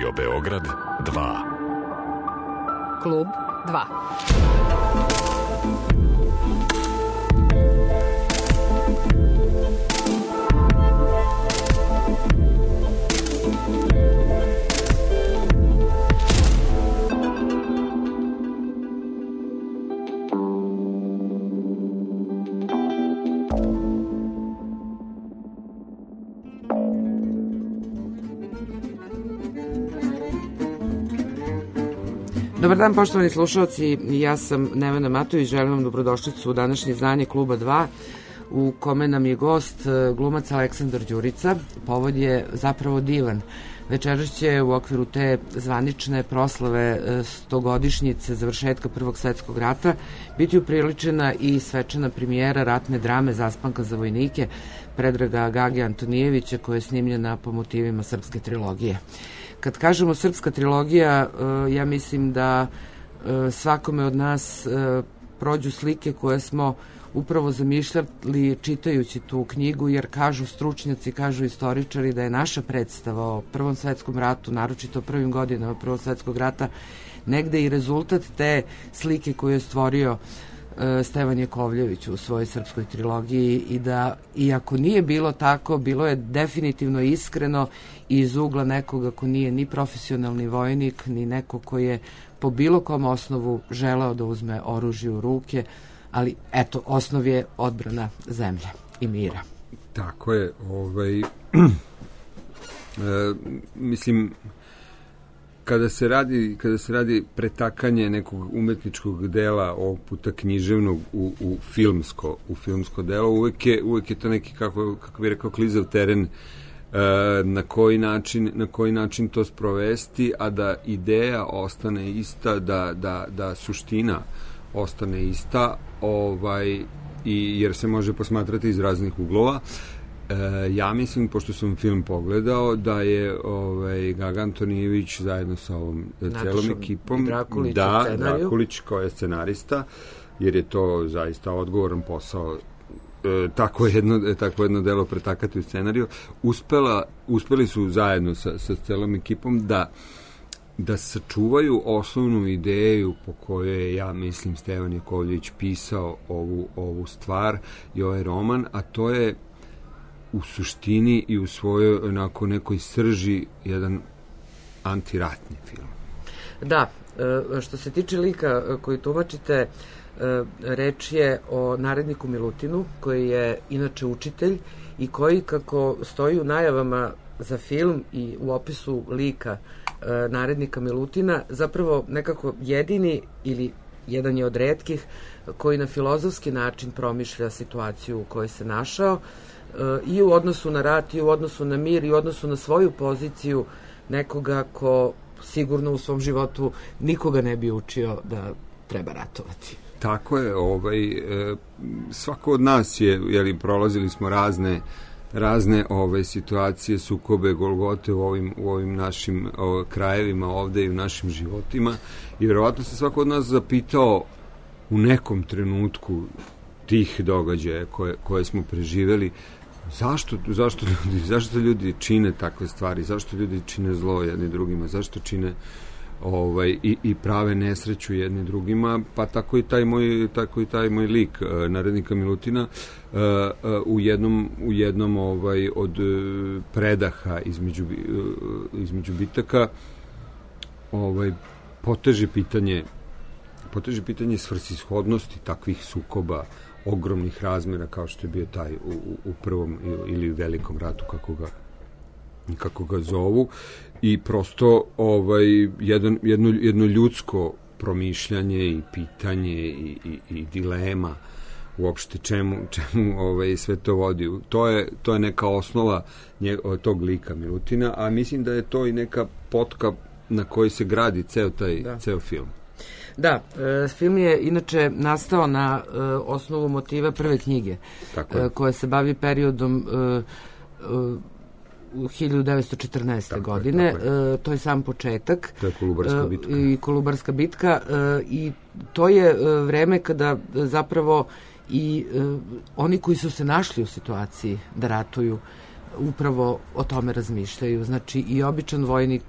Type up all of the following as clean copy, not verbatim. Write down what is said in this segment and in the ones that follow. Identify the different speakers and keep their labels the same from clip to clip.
Speaker 1: Radio Beograd 2.
Speaker 2: Klub 2. Dobar dan, poštovani slušalci, ja sam Nevena Matović, želim vam dobrodošlicu u današnje izdanje Kluba 2, u kome nam je gost glumac Aleksandar Đurica. Povod je zapravo divan. Večeras će u okviru te zvanične proslave 100-godišnjice završetka Prvog svetskog rata biti upriličena i svečana premijera ratne drame Zaspanka za vojnike Predraga Gage Antonijevića, koja je snimljena po motivima srpske trilogije. Kad kažemo srpska trilogija, ja mislim da svakome od nas prođu slike koje smo upravo zamišljali čitajući tu knjigu, jer kažu stručnjaci, kažu istoričari da je naša predstava o Prvom svetskom ratu, naročito prvim godinama Prvog svetskog rata, negde i rezultat te slike koju je stvorio Stevan Jakovljević u svojoj srpskoj trilogiji, i da, iako nije bilo tako, bilo je definitivno iskreno i iz ugla nekoga ko nije ni profesionalni vojnik, ni neko ko je po bilo kom osnovu želeo da uzme oružje u ruke, ali eto, osnov je odbrana zemlje i mira.
Speaker 3: Tako je, mislim, kada se radi pretakanje nekog umetničkog dela, ovog puta književnog, u filmsko delo, uvek je to neki, kako bih rekao, klizav teren, na koji način to sprovesti, a da ideja ostane ista, da suština ostane ista, jer se može posmatrati iz raznih uglova. Ja mislim, pošto sam film pogledao, da je Gaga Antonijević zajedno sa ovom celom ekipom, Drakulić kao je scenarista, jer je to zaista odgovoran posao, tako jedno delo pretakati u scenariju, uspeli su zajedno sa celom ekipom da sačuvaju osnovnu ideju po kojoj je, ja mislim, Stevan Jakovljević pisao ovu stvar i ovaj roman, a to je u suštini i u svojoj onako nekoj srži jedan antiratni film.
Speaker 2: Da, što se tiče lika koji tumačite, reč je o naredniku Milutinu, koji je inače učitelj i koji, kako stoji u najavama za film i u opisu lika narednika Milutina, zapravo nekako jedini ili jedan je od retkih koji na filozofski način promišlja situaciju u kojoj se našao, i u odnosu na rat, i u odnosu na mir, i u odnosu na svoju poziciju nekoga ko sigurno u svom životu nikoga ne bi učio da treba ratovati.
Speaker 3: Tako je, svako od nas je, prolazili smo razne situacije, sukobe, golgote u ovim našim krajevima ovde i u našim životima, i verovatno se svako od nas zapitao u nekom trenutku tih događaja koje smo preživeli, zašto ljudi čine takve stvari, zašto ljudi čine zlo jedni drugima, zašto čine i prave nesreću jedni drugima, pa tako i taj moj lik narednika Milutina u jednom od predaha između bitaka poteže pitanje svrsishodnosti takvih sukoba ogromnih razmera kao što je bio taj u Prvom ili Velikom ratu, kako ga zovu, i prosto jedno ljudsko promišljanje i pitanje i dilema uopšte čemu sve to vodi. To je neka osnova tog lika Milutina, a mislim da je to i neka potka na kojoj se gradi ceo film.
Speaker 2: Da, film je inače nastao na osnovu motiva prve knjige, koja se bavi periodom 1914. godine. To je sam početak.
Speaker 3: To je Kolubarska bitka.
Speaker 2: I Kolubarska bitka. I to je vreme kada zapravo i oni koji su se našli u situaciji da ratuju upravo o tome razmišljaju. Znači i običan vojnik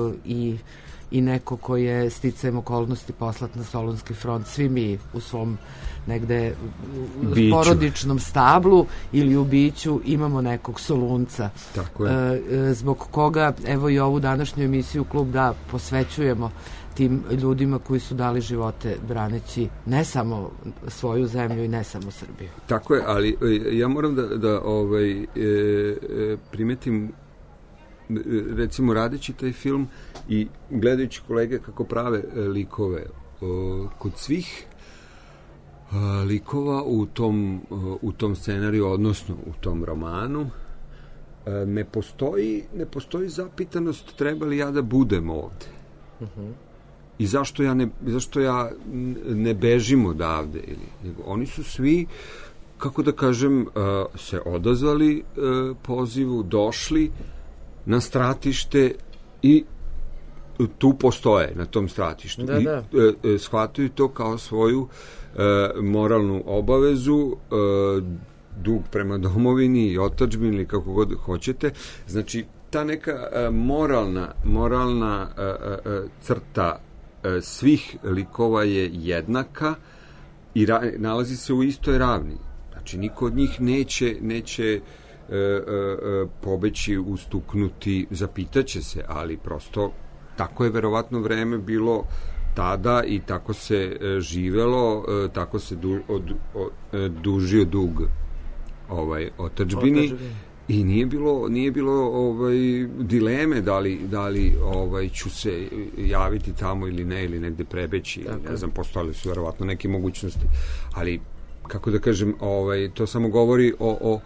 Speaker 2: i neko ko je sticajem okolnosti poslat na Solunski front, svi mi u svom negde porodičnom stablu ili u biću imamo nekog Solunca.
Speaker 3: Tako je.
Speaker 2: Zbog koga, evo i ovu današnju emisiju Klub Da posvećujemo tim ljudima koji su dali živote braneći ne samo svoju zemlju i ne samo Srbiju.
Speaker 3: Tako je, ali ja moram da primetim, recimo radeći taj film i gledajući kolege kako prave likove, kod svih likova u tom scenariju, odnosno u tom romanu, ne postoji zapitanost treba li ja da budem ovde. I zašto ja ne bežim odavde. Oni su svi, kako da kažem, se odazvali pozivu, došli na stratište i tu postoje, na tom stratištu. I shvataju to kao svoju moralnu obavezu, dug prema domovini i otadžbini ili kako god hoćete. Znači, ta neka moralna crta svih likova je jednaka i nalazi se u istoj ravni. Znači, niko od njih neće pobeći, ustuknuti, zapitaće se, ali prosto tako je verovatno vreme bilo tada i tako se živelo, tako se dužio dug otadžbini. I nije bilo dileme da li ću se javiti tamo ili ne, ili negde prebeći. Ne znam, postojale su verovatno neke mogućnosti. Ali, kako da kažem, to samo govori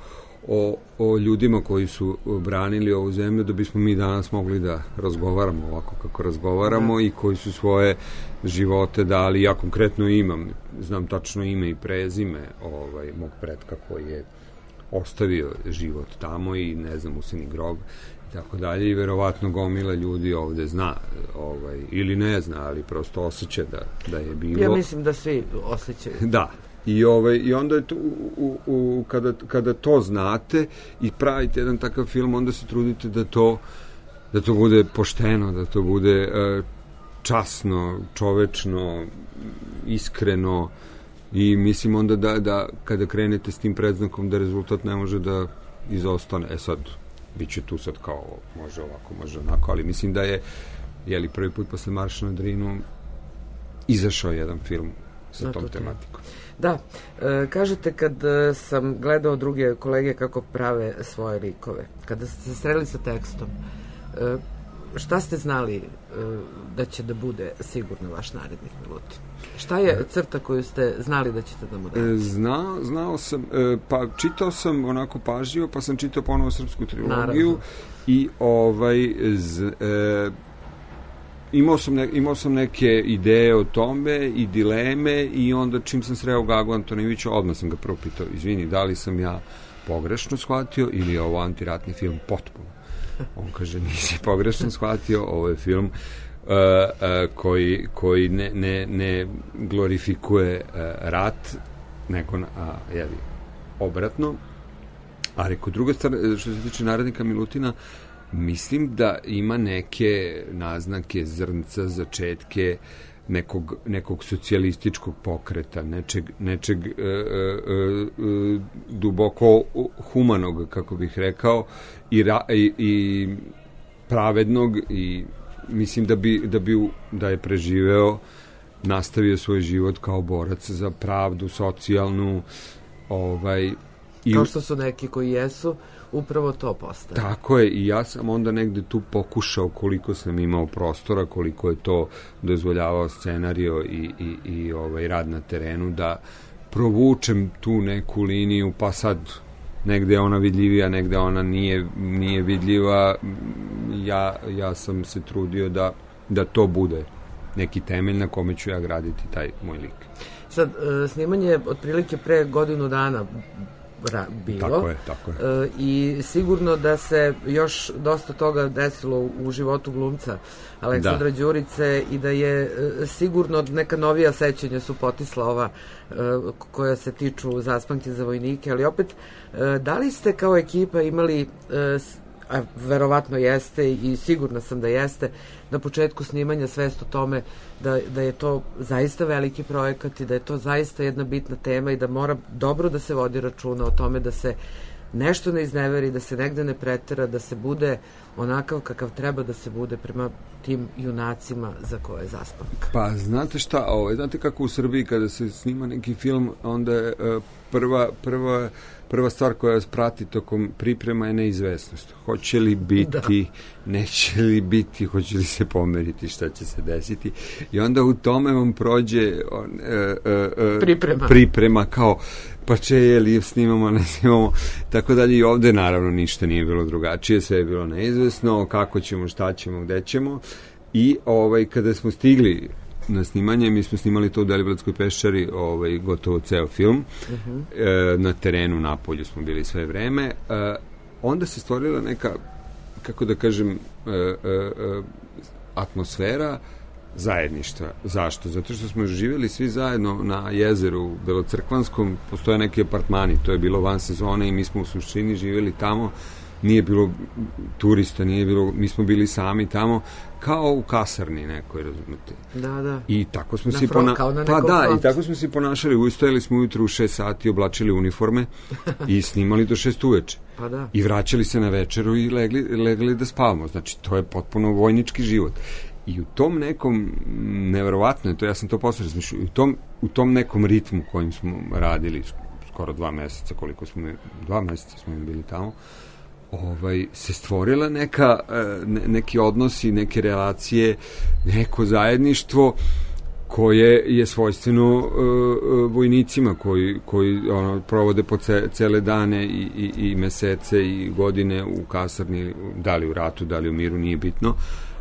Speaker 3: o ljudima koji su branili ovu zemlju, da bismo mi danas mogli da razgovaramo ovako kako razgovaramo i koji su svoje živote dali. Ja konkretno znam tačno ime i prezime mog pretka koji je ostavio život tamo i ne znam, useni grob i tako dalje, i verovatno gomila ljudi ovde zna ili ne zna, ali prosto osjeća da je bilo.
Speaker 2: Ja mislim da svi osjećaju.
Speaker 3: Da. I onda je to, kada to znate i pravite jedan takav film, onda se trudite da to bude pošteno, da to bude časno, čovečno, iskreno, i mislim onda da kada krenete s tim predznakom da rezultat ne može da izostane. Sad, bit će tu sad kao može ovako, može onako, ali mislim da je prvi put posle Marša na Drinu izašao jedan film sa tom tematikom.
Speaker 2: Da, kažete kad sam gledao druge kolege kako prave svoje likove, kada ste se sreli sa tekstom, šta ste znali da će da bude sigurno vaš narednik, Milutin? Šta je crta koju ste znali da ćete da mu dati?
Speaker 3: Znao sam, pa čitao sam onako pažljivo, pa sam čitao ponovo srpsku trilogiju.
Speaker 2: Naravno.
Speaker 3: I imao sam neke ideje o tome i dileme, i onda čim sam sreo Gagu Antonijevića, odmah sam ga prvo pitao, izvini, da li sam ja pogrešno shvatio ili je ovo antiratni film potpuno? On kaže, nisi pogrešno shvatio, ovo je film koji ne glorifikuje rat, nego obratno. A reko, druga stvar, što se tiče narednika Milutina, mislim da ima neke naznake, zrnca, začetke nekog socijalističkog pokreta, nečeg duboko humanog, kako bih rekao, i pravednog, i mislim da je preživeo, nastavio svoj život kao borac za pravdu socijalnu,
Speaker 2: kao što su neki koji jesu upravo to postane.
Speaker 3: Tako je, i ja sam onda negde tu pokušao, koliko sam imao prostora, koliko je to dozvoljavao scenario i rad na terenu, da provučem tu neku liniju, pa sad negde je ona vidljivija, negde ona nije vidljiva. Ja sam se trudio da to bude neki temelj na kome ću ja graditi taj moj lik.
Speaker 2: Sad, snimanje otprilike pre godinu dana, bilo.
Speaker 3: Tako je.
Speaker 2: I sigurno da se još dosta toga desilo u životu glumca Aleksandra Đurice i da je sigurno neka novija sećanja su potisla ova koja se tiču Zaspanke za vojnike, ali opet da li ste kao ekipa imali, a verovatno jeste i sigurna sam da jeste, na početku snimanja svest o tome da je to zaista veliki projekat i da je to zaista jedna bitna tema i da mora dobro da se vodi računa o tome da se nešto ne izneveri, da se negde ne pretera, da se bude onakav kakav treba da se bude prema tim junacima za koje je Zaspanka.
Speaker 3: Pa znate šta, znate kako u Srbiji kada se snima neki film, onda je prva stvar koja vas prati tokom priprema je neizvesnost. Hoće li biti, neće li biti, hoće li se pomeriti, šta će se desiti. I onda u tome vam prođe priprema kao pa je li snimamo, ne snimamo, tako dalje. I ovde naravno ništa nije bilo drugačije, sve je bilo neizvesno, kako ćemo, šta ćemo, gde ćemo. I kada smo stigli na snimanje, mi smo snimali to u Deliblatskoj peščari, gotovo ceo film, na terenu, na polju smo bili sve vreme, onda se stvorila neka, kako da kažem, atmosfera zajedništva. Zašto? Zato što smo živjeli svi zajedno na jezeru Belocrkvanskom, postoje neki apartmani, to je bilo van sezone i mi smo u suštini živjeli tamo, nije bilo turista, mi smo bili sami tamo, kao u kasarni nekoj, razumete.
Speaker 2: Da.
Speaker 3: I tako smo
Speaker 2: i
Speaker 3: tako smo se ponašali, ustajali smo ujutru u 6 sati, oblačili uniforme i snimali do 6 uveče.
Speaker 2: Pa da.
Speaker 3: I vraćali se na večeru i legli da spavamo. Znači, to je potpuno vojnički život. I u tom nekom, neverovatno je to, ja sam to posle razmišljao, u tom nekom ritmu kojim smo radili skoro 2 meseca, 2 meseca smo bili tamo, se stvorila neki odnosi, neke relacije, neko zajedništvo koje je svojstveno vojnicima koji provode po cele dane i mesece i godine u kasarni, da li u ratu, da li u miru, nije bitno.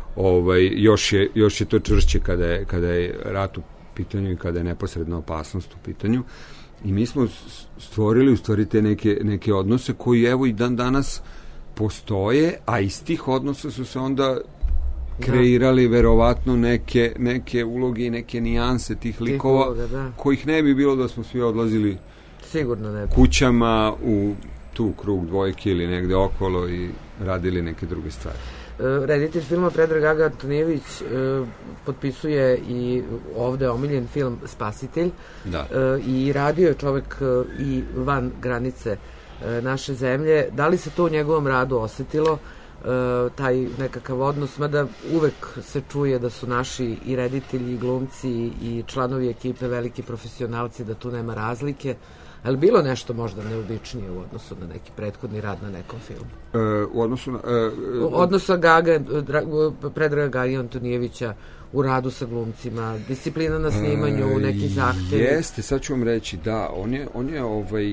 Speaker 3: Još je to čvršće kada je rat u pitanju i kada je neposredna opasnost u pitanju. I mi smo stvorili u stvari te neke odnose koji evo i dan danas postoje, a iz tih odnosa su se onda kreirali verovatno neke uloge i neke nijanse tih likova kojih ne bi bilo da smo svi odlazili
Speaker 2: sigurno ne bi
Speaker 3: kućama u tu krug dvojke ili negde okolo i radili neke druge stvari.
Speaker 2: Reditelj filma Predrag Gaga Antonijević potpisuje i ovde omiljen film Spasitelj. I radio je čovek i van granice naše zemlje. Da li se to u njegovom radu osetilo, taj nekakav odnos, mada uvek se čuje da su naši i reditelji i glumci i članovi ekipe veliki profesionalci, da tu nema razlike, ali bilo nešto možda neobičnije u odnosu na neki prethodni rad na nekom filmu?
Speaker 3: U odnosu na...
Speaker 2: odnosa Predraga Gage Antonijevića u radu sa glumcima, disciplina na snimanju, neki zahtevi.
Speaker 3: Jeste, sad ću vam reći, da, on je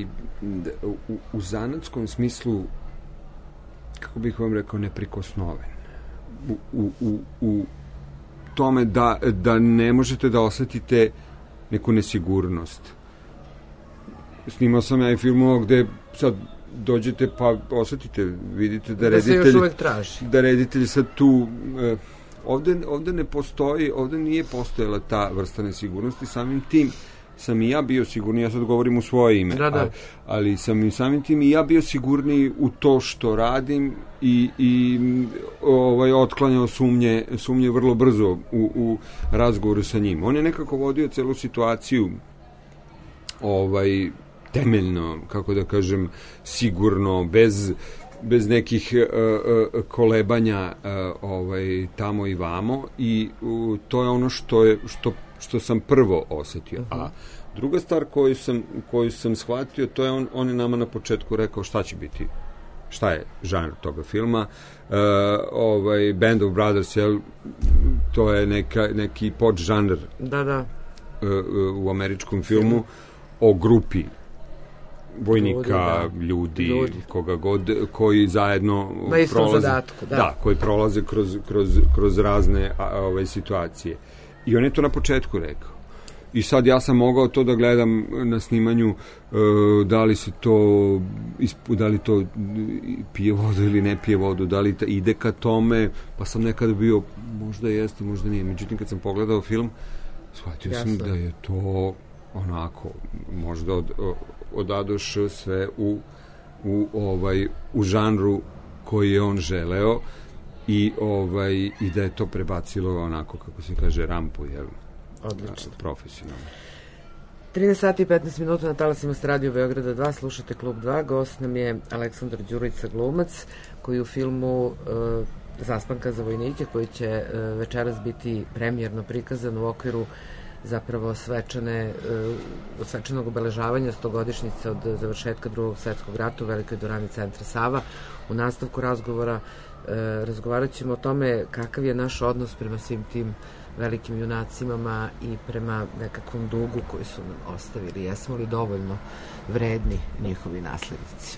Speaker 3: u zanatskom smislu, kako bih vam rekao, neprikosnoven. U tome da ne možete da osetite neku nesigurnost. Snimao sam ja i filmova gde sad dođete pa osetite, vidite da reditelj...
Speaker 2: Da se još uvek traži.
Speaker 3: Da reditelj sad tu... Ovde ne postoji, ovde nije postojala ta vrsta nesigurnosti, samim tim sam i ja bio sigurniji, ja sad govorim u svoje ime, ali sam i samim tim i ja bio sigurniji u to što radim i otklanjao sumnje vrlo brzo u razgovoru sa njim. On je nekako vodio celu situaciju temeljno, kako da kažem, sigurno, bez nekih kolebanja tamo i vamo, i to je ono što sam prvo osetio. A druga stvar koju sam shvatio, to je on je nama na početku rekao šta će biti, šta je žanr toga filma. Band of Brothers, to je neki podžanr u američkom filmu o grupi vojnika, ljudi, koga god, koji zajedno koji prolaze kroz razne situacije. I on je to na početku rekao. I sad ja sam mogao to da gledam na snimanju, da li to pije vodu ili ne pije vodu, da li ide ka tome, pa sam nekada bio, možda jeste, možda nije. Međutim, kad sam pogledao film, shvatio sam da je to onako, možda od A do Š sve u žanru koji je on želeo i da je to prebacilo onako, kako se kaže, rampu, jel?
Speaker 2: Odlično.
Speaker 3: Profesionalno.
Speaker 2: 13 sati i 15 minuta na talasima s Radio Beograda 2, slušate Klub 2, gost nam je Aleksandar Đurica, glumac, koji u filmu Zaspanka za vojnike, koji će večeras biti premijerno prikazan u okviru zapravo svečanog obeležavanja 100-godišnjice od završetka Drugog svjetskog rata u Velikoj dvorani Centra Sava. U nastavku razgovora razgovarat ćemo o tome kakav je naš odnos prema svim tim velikim junacima i prema nekakvom dugu koji su nam ostavili. Jesmo li dovoljno vredni njihovi naslednici?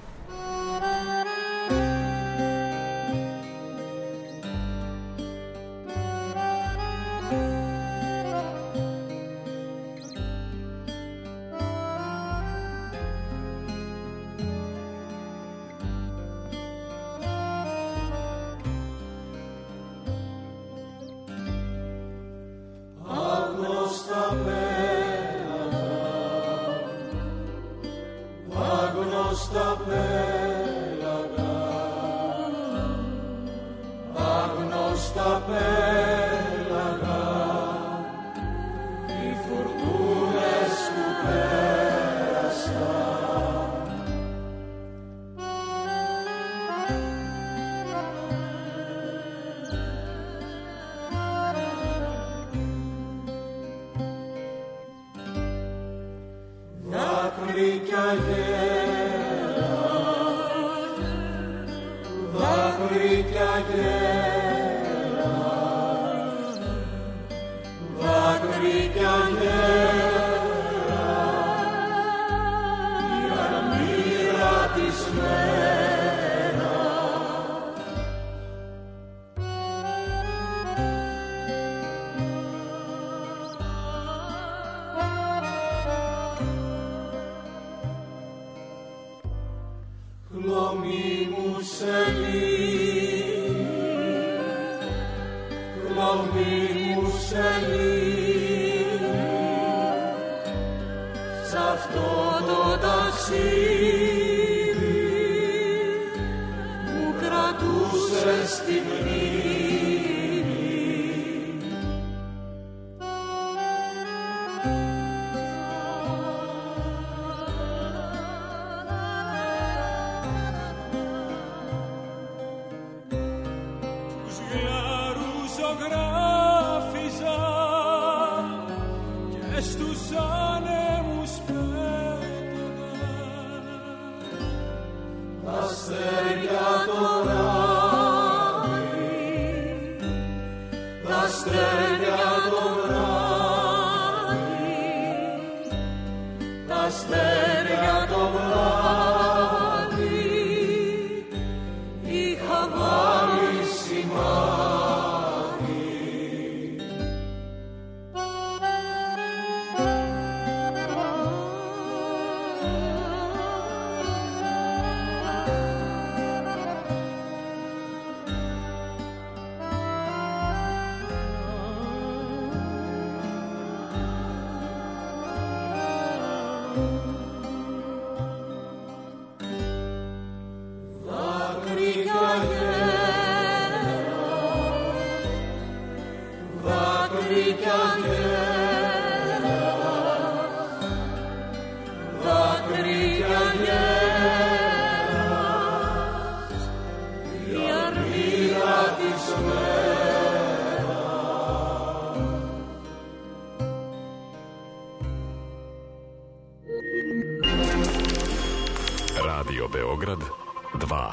Speaker 1: Radio Beograd 2.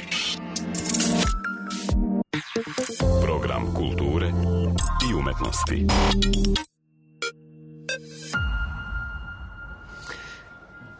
Speaker 1: Program kulture i umetnosti.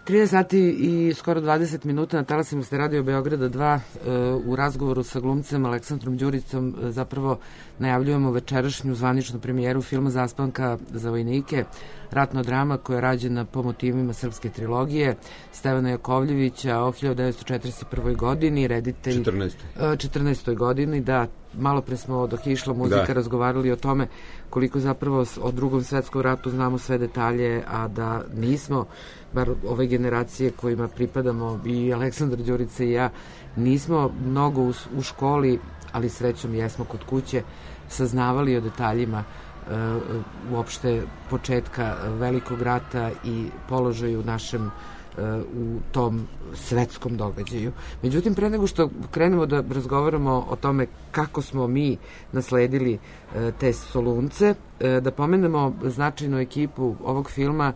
Speaker 2: 13 sati i skoro 20 minuta na talasima ste Radio Beograda 2 u razgovoru sa glumcem Aleksandrom Đuricom zapravo najavljujemo večerašnju zvaničnu premijeru filma Zaspanka za vojnike, ratna drama koja je rađena po motivima srpske trilogije Stevana Jakovljevića o 1941. godini, reditelj 14. godini, da, malo pre smo dok je išla muzika razgovarali o tome koliko zapravo o Drugom svetskom ratu znamo sve detalje, a da nismo, bar ove generacije kojima pripadamo, i Aleksandar Đurica i ja, nismo mnogo u školi, ali srećom jesmo kod kuće, saznavali o detaljima uopšte početka Velikog rata i položaju našem u tom svetskom događaju. Međutim, pre nego što krenemo da razgovaramo o tome kako smo mi nasledili te Solunce, da pomenemo značajnu ekipu ovog filma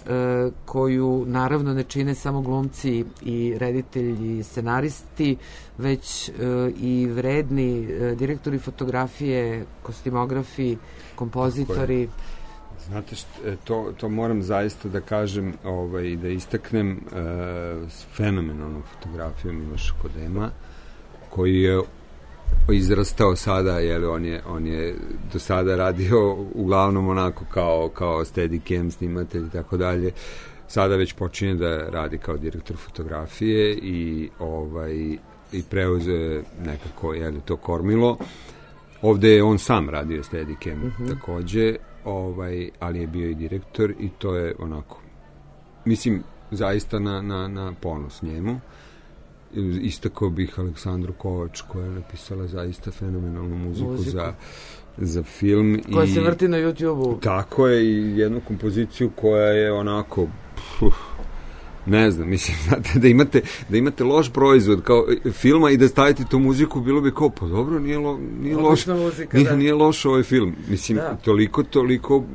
Speaker 2: koju naravno ne čine samo glumci i reditelji i scenaristi, već i vredni direktori fotografije, kostimografi, kompozitori.
Speaker 3: Znate to moram zaista da kažem i da istaknem s fenomenalnom fotografijom Miloša Kodema, koji je izrastao sada, jer on je do sada radio uglavnom onako kao steadicam snimatelj i tako dalje. Sada već počinje da radi kao direktor fotografije i preuzeo nekako to kormilo. Ovde je on sam radio steadicam takođe, ali je bio i direktor i to je onako, mislim, zaista na ponos njemu. Istakao bih Aleksandru Kovač, koja je napisala zaista fenomenalnu muziku. Za film.
Speaker 2: Koja se vrti na YouTube-u.
Speaker 3: Tako je, i jednu kompoziciju koja je onako, ne znam, mislim, znate, da imate loš proizvod kao filma i da stavite tu muziku, bilo bi kao, pa dobro, nije loš, nije loš ovaj film. Mislim, toliko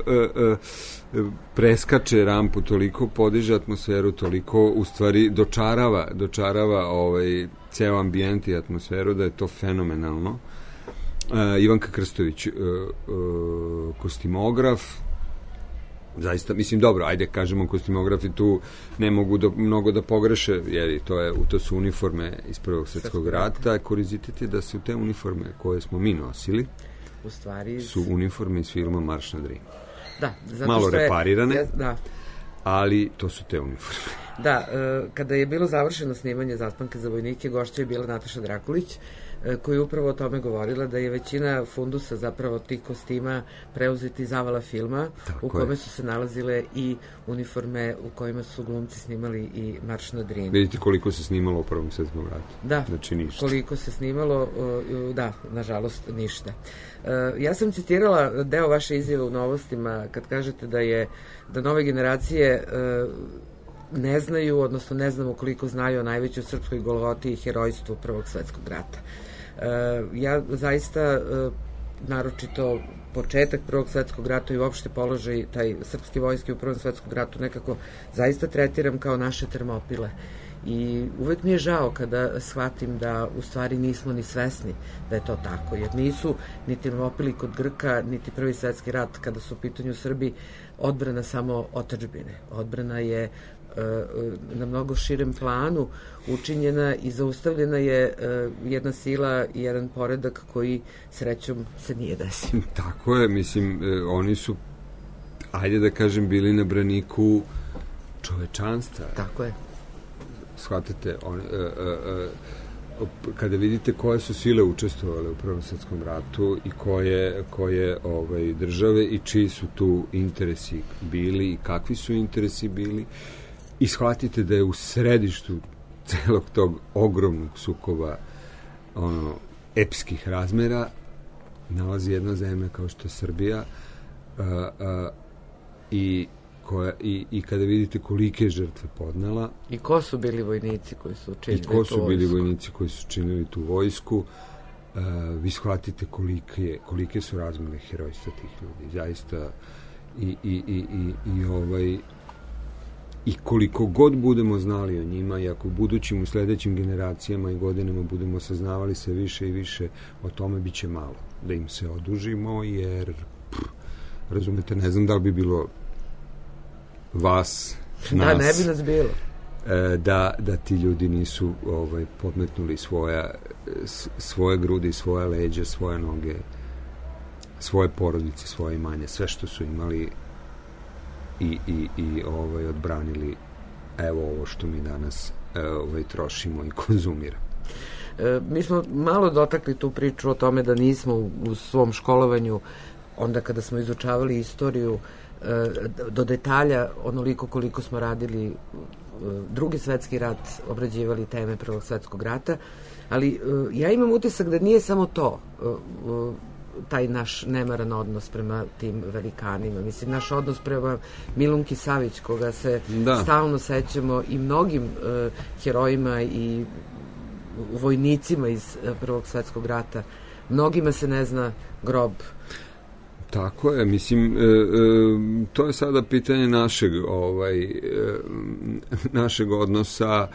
Speaker 3: preskače rampu, toliko podiže atmosferu, toliko u stvari dočarava ceo ambijent i atmosferu, da je to fenomenalno. Ivanka Krstović, kostimograf, zaista, mislim, dobro, ajde kažemo, kostimografi tu ne mogu mnogo da pogreše, jer to su uniforme iz Prvog svjetskog rata. Kurizitet je da su te uniforme koje smo mi nosili,
Speaker 2: u stvari
Speaker 3: su uniforme iz filma Marš na Drini.
Speaker 2: Da,
Speaker 3: malo reparirane, ali to su te uniforme.
Speaker 2: Da, kada je bilo završeno snimanje Zaspanka za vojnike, gošća je bila Nataša Drakulić, koja je upravo o tome govorila, da je većina fundusa zapravo tih kostima preuzeti iz avala filma, u kome su se nalazile i uniforme u kojima su glumci snimali i Marš na Drini.
Speaker 3: Vidite koliko se snimalo u Prvom svetskom ratu.
Speaker 2: Da,
Speaker 3: znači ništa.
Speaker 2: Koliko se snimalo, da, nažalost ništa. Ja sam citirala deo vaše izjave u Novostima kad kažete da nove generacije ne znaju, odnosno ne znamo koliko znaju o najvećoj srpskoj golgoti i herojstvu Prvog svetskog rata. Ja zaista, naročito početak Prvog svetskog rata i uopšte položaj taj srpske vojske u Prvom svetskom ratu nekako zaista tretiram kao naše Termopile. I uvek mi je žao kada shvatim da u stvari nismo ni svesni da je to tako, jer nisu ni Termopili kod Grka, niti Prvi svetski rat kada su u pitanju Srbi odbrana samo otadžbine. Odbrana je na mnogo širem planu učinjena i zaustavljena je jedna sila i jedan poredak koji srećom se nije desio.
Speaker 3: Tako je, mislim, oni su, ajde da kažem, bili na braniku čovečanstva.
Speaker 2: Tako je.
Speaker 3: Shvatate, kada vidite koje su sile učestvovale u Prvom svetskom ratu i koje države i čiji su tu interesi bili i kakvi su interesi bili, i shvatite da je u središtu celog tog ogromnog sukoba epskih razmera nalazi jedna zemlja kao što je Srbija, i kada vidite kolike žrtve podnela
Speaker 2: i ko su bili vojnici koji su
Speaker 3: činili tu vojsku, vi shvatite kolike su razmere herojstva tih ljudi, zaista. I koliko god budemo znali o njima, i ako budućim u sledećim generacijama i godinama budemo saznavali sve više i više o tome, bit će malo da im se odužimo, jer razumete, ne znam da li bi bilo vas
Speaker 2: Da, ne bi nas bilo.
Speaker 3: Da ti ljudi nisu podmetnuli svoje grudi, svoje leđe, svoje noge, svoje porodice, svoje imanje, sve što su imali i odbranili ovo što mi danas trošimo i konzumiramo.
Speaker 2: Mi smo malo dotakli tu priču o tome da nismo u svom školovanju, onda kada smo izučavali istoriju, do detalja onoliko koliko smo radili Drugi svetski rat, obrađivali teme Prvog svetskog rata, ali ja imam utisak da nije samo to taj naš nemaran odnos prema tim velikanima. Mislim, naš odnos prema Milunki Savić, koga se stalno sećamo, i mnogim herojima i vojnicima iz Prvog svetskog rata. Mnogima se ne zna grob.
Speaker 3: Tako je, mislim, to je sada pitanje našeg odnosa,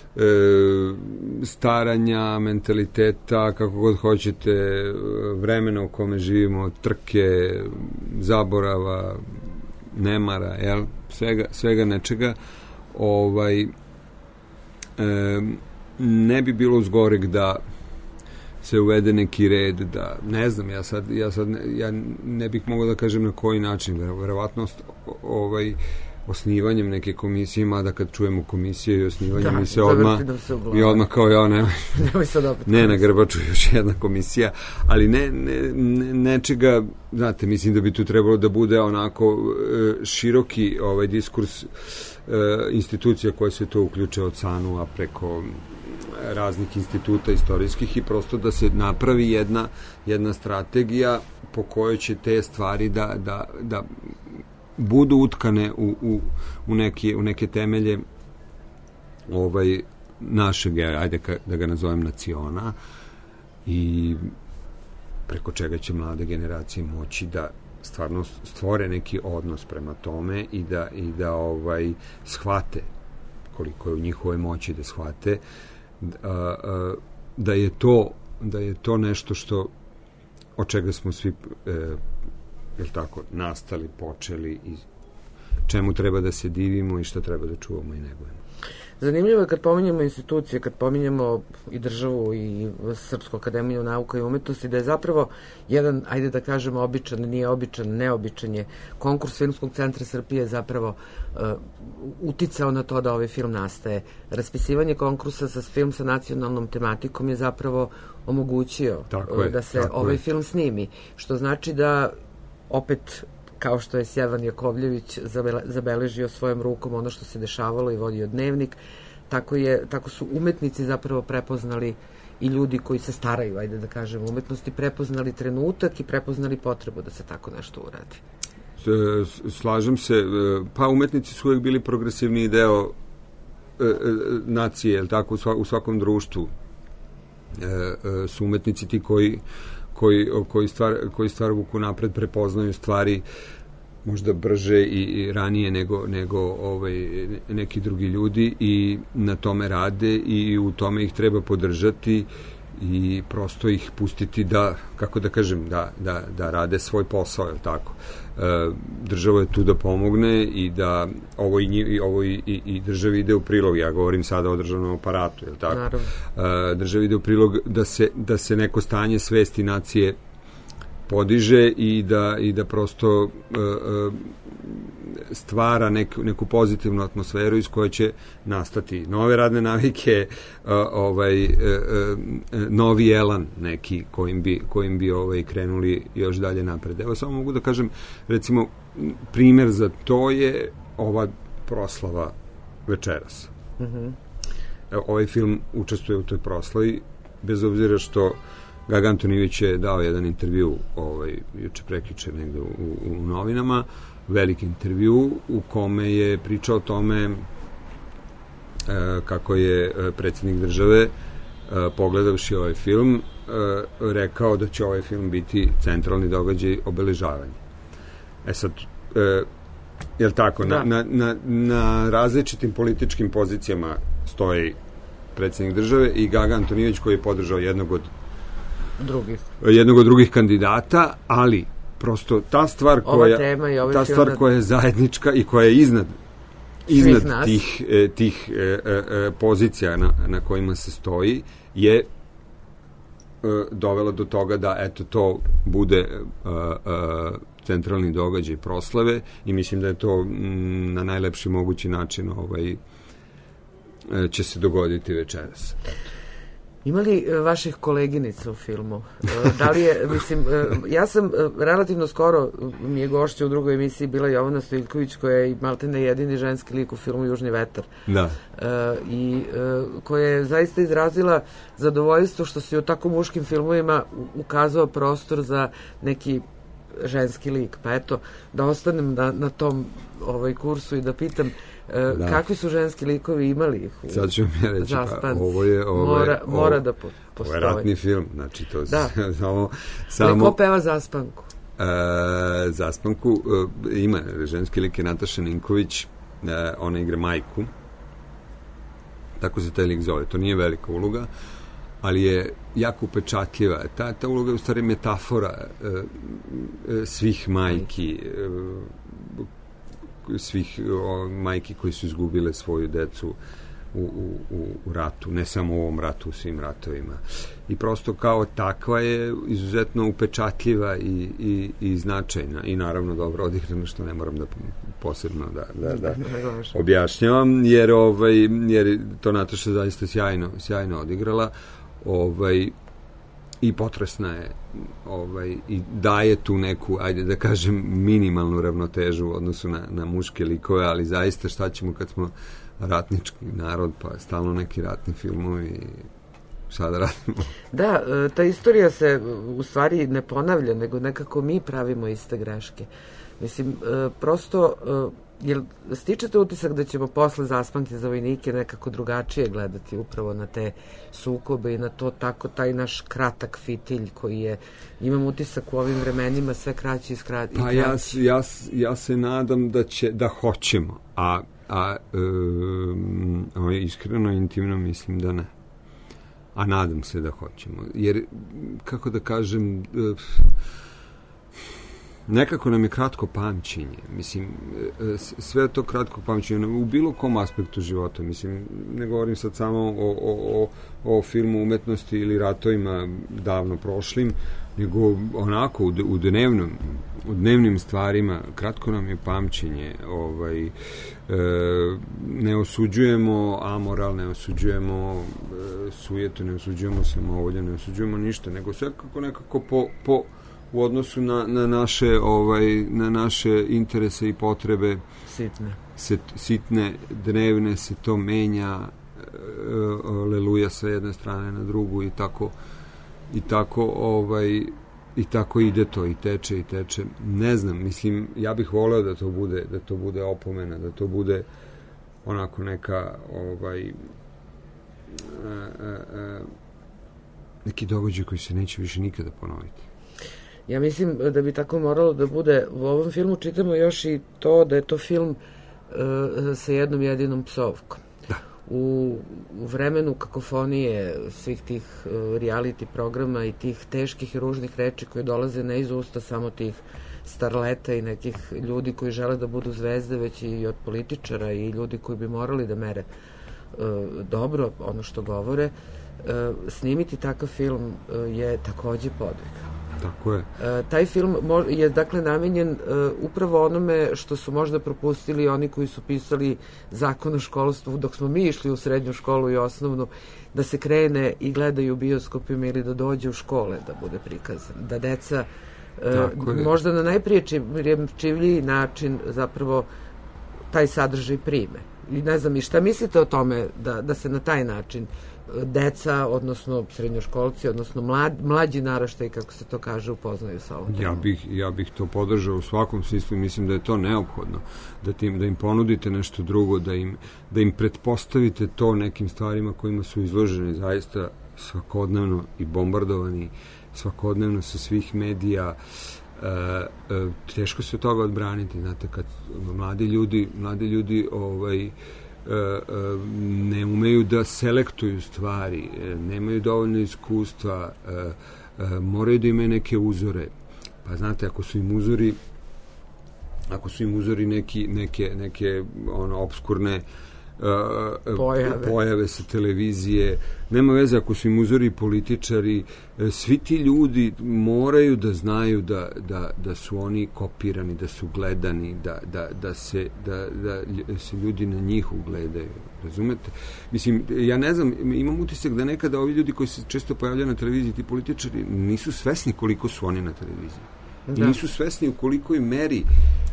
Speaker 3: staranja, mentaliteta, kako god hoćete, vremena u kome živimo, trke, zaborava, nemara, jel? Svega nečega. Ne bi bilo zgoreg da se uvede neki red, da ne znam, ja ne bih mogao da kažem na koji način, verovatno osnivanjem neke komisije, mada kad čujemo komisije i osnivanje, mi se odmah kao ne na grbaču još jedna komisija, ali nečega, znate, mislim da bi tu trebalo da bude onako široki diskurs institucija koje se to uključe od SANU-a preko raznih instituta istorijskih i prosto da se napravi jedna strategija po kojoj će te stvari da budu utkane u neke temelje našeg, ajde da ga nazovem, naciona, i preko čega će mlade generacije moći da stvarno stvore neki odnos prema tome i da shvate, koliko je u njihovoj moći da shvate, da je to nešto što od čega smo svi nastali, počeli i čemu treba da se divimo i što treba da čuvamo i negujemo.
Speaker 2: Zanimljivo je kad pominjemo institucije, kad pominjemo i državu i Srpsku akademiju nauka i umetnosti, da je zapravo jedan, ajde da kažemo, običan, nije običan, neobičan je konkurs Filmskog centra Srbije zapravo uticao na to da ovaj film nastaje. Raspisivanje konkursa za film sa nacionalnom tematikom je zapravo omogućio da se ovaj film snimi, što znači da opet, kao što je Sjevan Jakovljević zabeležio svojom rukom ono što se dešavalo i vodio dnevnik, tako su umetnici zapravo prepoznali, i ljudi koji se staraju, ajde da kažem, umetnosti, prepoznali trenutak i prepoznali potrebu da se tako nešto uradi.
Speaker 3: Slažem se, pa umetnici su uvijek bili progresivni deo nacije, tako, u svakom društvu su umetnici ti koji stvar vuku napred, prepoznaju stvari možda brže i ranije nego neki drugi ljudi i na tome rade i u tome ih treba podržati i prosto ih pustiti da, kako da kažem, da rade svoj posao, je li tako? Država je tu da pomogne i da ovo i državi ide u prilog. Ja govorim sada o državnom aparatu, je li tako? Naravno. Državi ide u prilog da se neko stanje svesti nacije podiže i da prosto stvara neku pozitivnu atmosferu iz koje će nastati nove radne navike, novi elan neki kojim bi krenuli još dalje napred. Evo samo mogu da kažem, recimo, primer za to je ova proslava večeras. Ovaj film učestvuje u toj proslavi, bez obzira što Gaga Antonijević je dao jedan intervju juče prekjuče negde u novinama, veliki intervju u kome je pričao o tome kako je predsjednik države, pogledavši ovaj film, rekao da će ovaj film biti centralni događaj obeležavanja. Sad, je li tako? Na različitim političkim pozicijama stoji predsjednik države i Gaga Antonijević, koji je podržao jednog od drugih kandidata, ali prosto ta stvar koja je zajednička i koja je iznad iznad tih pozicija na kojima se stoji je dovela do toga da eto to bude centralni događaj proslave i mislim da je to na najlepši mogući način će se dogoditi večeras.
Speaker 2: Ima li vaših koleginica u filmu? Da li je, mislim, ja sam relativno skoro, mi je gošća u drugoj emisiji bila Jovana Stojiljković, koja je maltene jedini ženski lik u filmu Južni vetar.
Speaker 3: Da.
Speaker 2: I koja je zaista izrazila zadovoljstvo što se u tako muškim filmovima ukazao prostor za neki ženski lik. Pa eto, da ostanem na tom kursu i da pitam kakvi su ženski likovi imali ih u
Speaker 3: Sad ću mi reći,
Speaker 2: mora da postoji.
Speaker 3: Ovo je ratni film, znači to
Speaker 2: samo... Ko peva Zaspanku?
Speaker 3: Zaspanku ima ženski lik je Nataša Ninković, ona igra majku, tako se taj lik zove, to nije velika uloga, ali je jako upečatljiva. Ta uloga je u stvari metafora svih majki, svih majki koji su izgubile svoju decu u ratu, ne samo u ovom ratu, u svim ratovima. I prosto kao takva je izuzetno upečatljiva i značajna i naravno dobro odigrana, što ne moram da posebno da objašnjavam, jer to Nataša zaista sjajno odigrala i potresna je i daje tu neku, ajde da kažem, minimalnu ravnotežu u odnosu na muške likove, ali zaista šta ćemo kad smo ratnički narod, pa stalno neki ratni filmovi, šta da radimo?
Speaker 2: Da, ta istorija se u stvari ne ponavlja, nego nekako mi pravimo iste greške. Mislim, prosto, jel stičete utisak da ćemo posle Zaspanke za vojnike nekako drugačije gledati upravo na te sukobe i na to tako taj naš kratak fitilj koji je, imam utisak u ovim vremenima sve kraći i kraći.
Speaker 3: Pa ja se nadam da hoćemo, a iskreno, intimno mislim da ne. A nadam se da hoćemo. Jer, kako da kažem, nekako nam je kratko pamćenje. Mislim, sve to kratko pamćenje u bilo kom aspektu života. Mislim, ne govorim sad samo o filmu umetnosti ili ratovima davno prošlim, nego onako u dnevnim stvarima kratko nam je pamćenje. Ne osuđujemo amoral, ne osuđujemo sujetu, ne osuđujemo samovolju, ne osuđujemo ništa, nego sve nekako po u odnosu na naše interese i potrebe sitne, dnevne, se to menja, aleluja, sa jedne strane na drugu i tako ide to i teče. Ne znam, mislim, ja bih voleo da to bude opomena, da to bude onako neka neki događaj koji se neće više nikada ponoviti.
Speaker 2: Ja mislim da bi tako moralo da bude. U ovom filmu čitamo još i to da je to film sa jednom jedinom psovkom.
Speaker 3: Da.
Speaker 2: U vremenu kakofonije svih tih reality programa i tih teških i ružnih reči koje dolaze ne iz usta samo tih starleta i nekih ljudi koji žele da budu zvezde, već i od političara i ljudi koji bi morali da mere dobro ono što govore, snimiti takav film je takođe podvig.
Speaker 3: Tako je.
Speaker 2: Taj film je dakle namenjen upravo onome što su možda propustili oni koji su pisali zakon o školstvu dok smo mi išli u srednju školu i osnovnu, da se krene i gledaju bioskopima ili da dođe u škole da bude prikazan. Da deca možda na najpriječivljiji način zapravo taj sadržaj prime. I ne znam, i šta mislite o tome da se na taj način deca, odnosno srednjoškolci, odnosno mlađi naraštaj, kako se to kaže, upoznaju sa ovom temom?
Speaker 3: Ja bih to podržao u svakom smislu, mislim da je to neophodno, da im ponudite nešto drugo, da im pretpostavite to nekim stvarima kojima su izloženi zaista svakodnevno i bombardovani svakodnevno sa svih medija. Teško se od toga odbraniti, znate, kad mladi ljudi ne umeju da selektuju stvari, nemaju dovoljno iskustva, moraju da imaju neke uzore. Pa znate, ako su im uzori ako su im uzori neke obskurne pojave sa televizije, nema veze ako su im uzori političari, svi ti ljudi moraju da znaju da su oni kopirani, da su gledani, da se ljudi na njih ugledaju, razumete? Mislim, ja ne znam, imam utisak da nekada ovi ljudi koji se često pojavljaju na televiziji, ti političari, nisu svesni koliko su oni na televiziji. I nisu svesni u kolikoj meri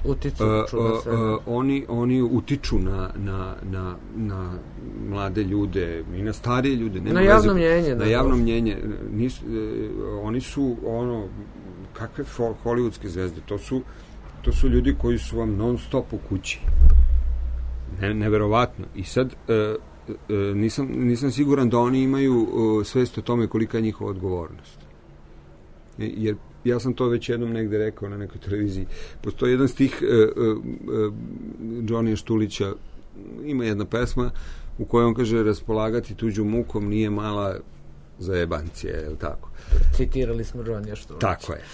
Speaker 3: oni utiču na mlade ljude i na starije ljude.
Speaker 2: Na javno mnjenje.
Speaker 3: Na javno mnjenje. Oni su kakve hollywoodske zvezde. To su ljudi koji su vam non stop u kući. Neverovatno. I sad nisam siguran da oni imaju svest o tome kolika je njihova odgovornost. Jer ja sam to već jednom negde rekao na nekoj televiziji. Postoji jedan stih Džonija Štulića, ima jedna pesma u kojoj on kaže raspolagati tuđu mukom nije mala zajebancija, je li tako?
Speaker 2: Citirali smo Džonija Štulića.
Speaker 3: Tako je.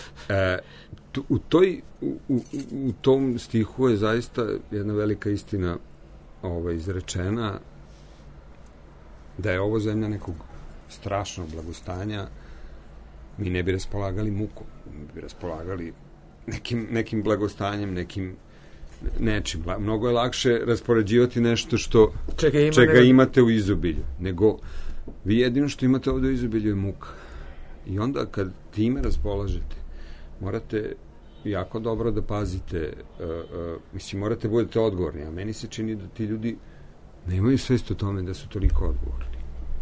Speaker 3: U tom stihu je zaista jedna velika istina izrečena, da je ovo zemlja nekog strašnog blagostanja, mi ne bi raspolagali mukom, mi bi raspolagali nekim blagostanjem, nečim. Mnogo je lakše raspoređivati nešto čega imate u izobilju, nego vi jedino što imate ovde u izobilju je muka. I onda kad time raspolažete, morate jako dobro da pazite, morate budete odgovorni, a meni se čini da ti ljudi nemaju svest o tome da su toliko odgovorni.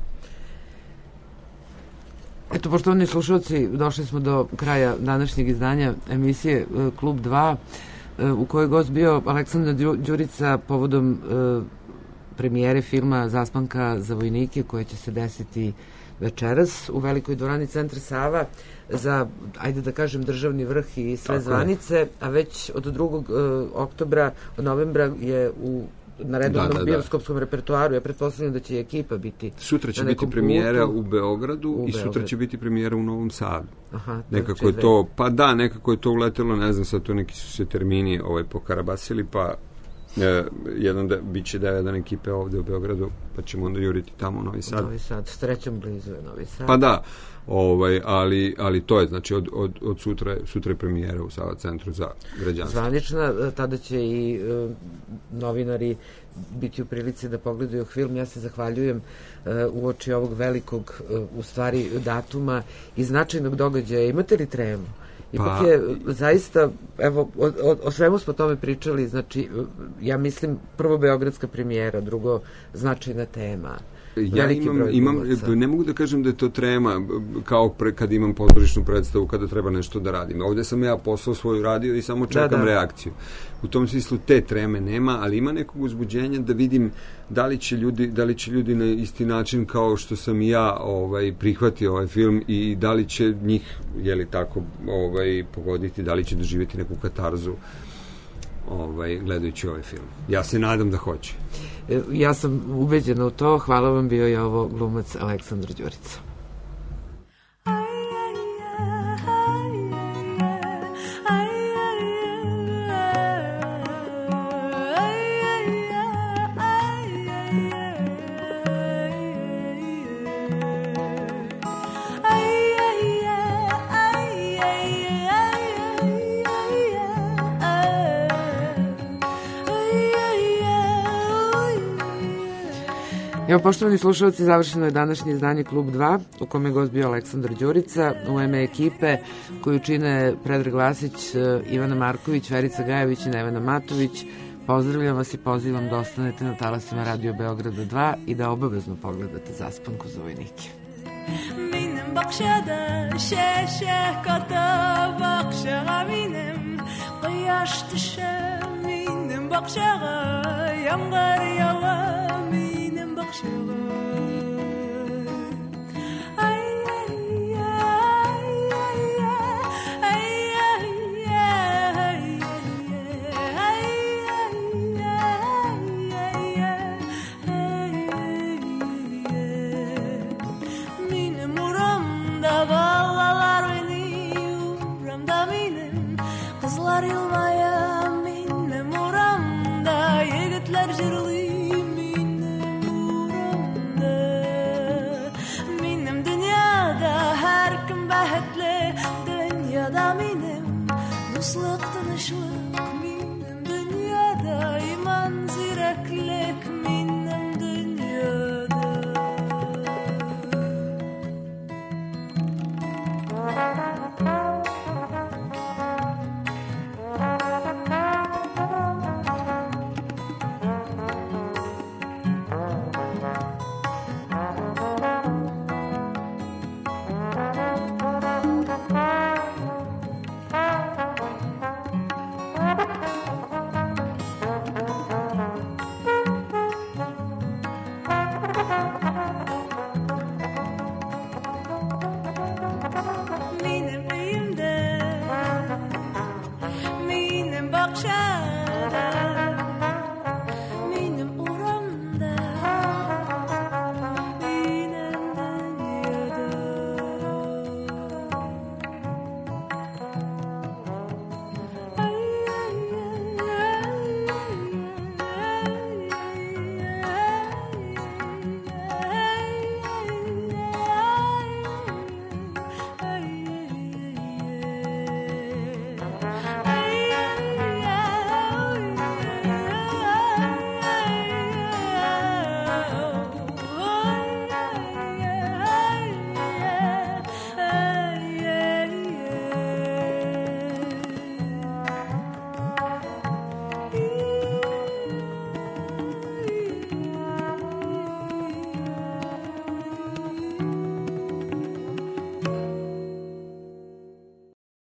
Speaker 2: Eto, poštovani slušalci, došli smo do kraja današnjeg izdanja emisije Klub 2, u kojoj je gost bio Aleksandar Đurica povodom premijere filma Zaspanka za vojnike, koja će se desiti večeras u velikoj dvorani Centra Sava za, ajde da kažem, državni vrh i sve zvanice, a već od 2. oktobra, od novembra je na redovnom bioskopskom repertoaru. Ja pretpostavljam da će i ekipa biti.
Speaker 3: Sutra će biti premijera u Beogradu i sutra će biti premijera u Novom Sadu. Nekako je to, nekako je to uletelo, ne znam, sad tu neki su se termini pokarabasili, pa biće da je jedan ekipe ovde u Beogradu, pa ćemo onda juriti tamo u Novi Sad.
Speaker 2: Novi Sad, s trećom blizu je Novi Sad.
Speaker 3: Pa da, ali to je, znači od sutra je premijera u Sava centru za građanstvo.
Speaker 2: Zvanična, tada će i novinari biti u prilici da pogledaju film. Ja se zahvaljujem uoči ovog velikog, u stvari, datuma i značajnog događaja. Imate li tremu? Ipak je zaista, evo, o svemu smo tome pričali, znači, ja mislim, prvo beogradska premijera, drugo značajna tema.
Speaker 3: Ja ne mogu da kažem da je to trema kao kad imam pozorišnu predstavu kada treba nešto da radim. Ovde sam ja posao svoju radio i samo čekam reakciju. U tom smislu te treme nema, ali ima nekog uzbuđenja da vidim da li će ljudi na isti način kao što sam i ja prihvatio ovaj film i da li će njih pogoditi, da li će doživjeti neku katarzu gledajući ovaj film. Ja se nadam da hoće.
Speaker 2: Ja sam ubeđena u to. Hvala vam, bio je ovo glumac Aleksandar Đurica. Evo, poštovani slušalci, završeno je današnje izdanje Klub 2, u kome je gost bio Aleksandar Đurica, u ime ekipe koju čine Predrag Vasić, Ivana Marković, Verica Gajević i Nevena Matović. Pozdravljam vas i pozivam da ostanete na talasima Radio Beograda 2 i da obavezno pogledate Zaspanku za vojnike. Minem bakşada şeşe kata bakşaga minem qiyaş tişe minem bakşaga yangar yawa